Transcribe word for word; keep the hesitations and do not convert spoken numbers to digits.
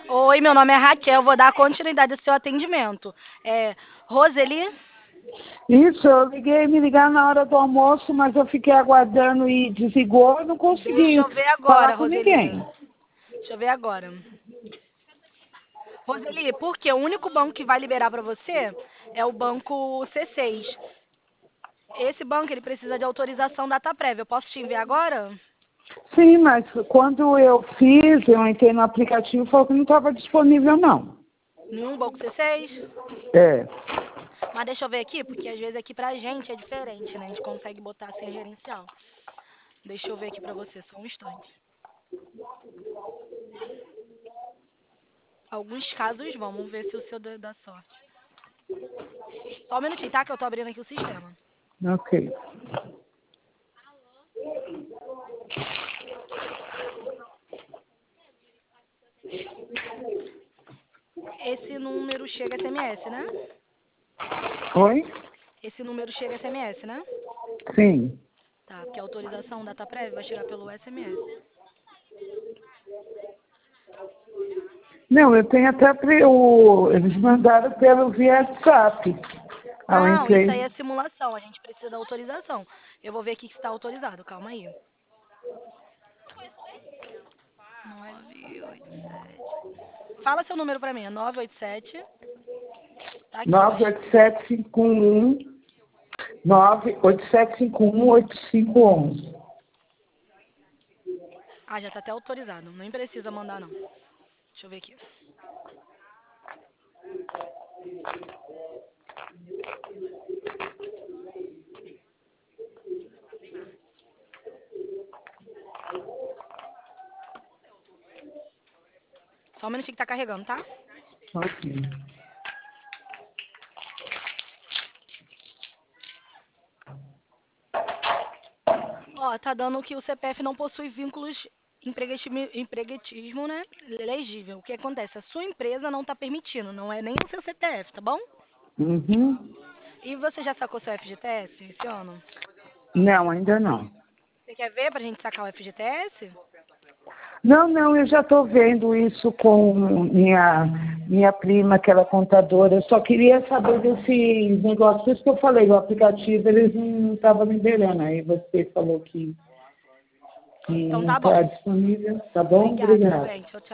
Oi, meu nome é Raquel, vou dar continuidade ao seu atendimento. É, Roseli? Isso, eu liguei, me ligar na hora do almoço, mas eu fiquei aguardando e desligou, eu não Deixa consegui eu ver falar agora, com Roseli. ninguém. Deixa eu ver agora. Roseli, porque o único banco que vai liberar para você é o banco C seis. Esse banco ele precisa de autorização data prévia. Eu posso te enviar agora? Sim, mas quando eu fiz, eu entrei no aplicativo e falou que não estava disponível, não. Nenhum banco C seis? É. Mas deixa eu ver aqui, porque às vezes aqui pra gente é diferente, né? A gente consegue botar sem gerencial. Deixa eu ver aqui pra você, só um instante. Alguns casos vão, vamos ver se o seu dá dá sorte. Só um minutinho, tá? Que eu tô abrindo aqui o sistema. Ok. Esse número chega S M S, né? Oi? Esse número chega S M S, né? Sim. Tá, porque a autorização data prévia vai chegar pelo S M S. Não, eu tenho até pre- o, eles mandaram pelo via WhatsApp. Aí eu Não, isso entrei. aí é simulação, a gente precisa da autorização. Eu vou ver aqui que está autorizado, calma aí. nove oito sete. Fala seu número pra mim, é nove oito sete. Tá aqui, ó. nove oito sete cinco um nove oito sete cinco um oito cinco um um. Ah, já tá até autorizado, nem precisa mandar não. Deixa eu ver aqui. Só um minutinho que tá carregando, tá? Ok. Ó, tá dando que o C P F não possui vínculos empreguetismo, empreguetismo, né? Legível. O que acontece? A sua empresa não tá permitindo, não é nem o seu C P F, tá bom? Uhum. E você já sacou seu F G T S esse ano? Não, ainda não. Você quer ver pra gente sacar o F G T S? Não, não, eu já estou vendo isso com minha, minha prima, que ela é contadora. Eu só queria saber desse negócio. Por isso que eu falei, o aplicativo eles não estavam liberando. Aí você falou que, que Então não tá bom. está disponível. Tá bom? Obrigada, meu Obrigada. bem. Tchau, tchau.